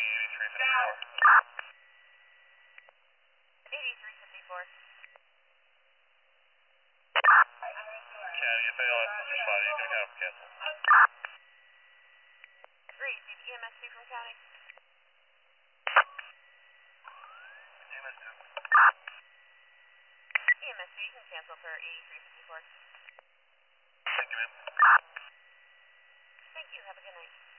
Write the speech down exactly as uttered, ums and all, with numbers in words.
eighty-three fifty-four. eighty-three fifty-four. County, if A L S is responding, you can have them cancel. three, did E M S two from county? E M S two. E M S two, you can cancel for eighty-three fifty-four. Thank you, ma'am. Thank you, have a good night.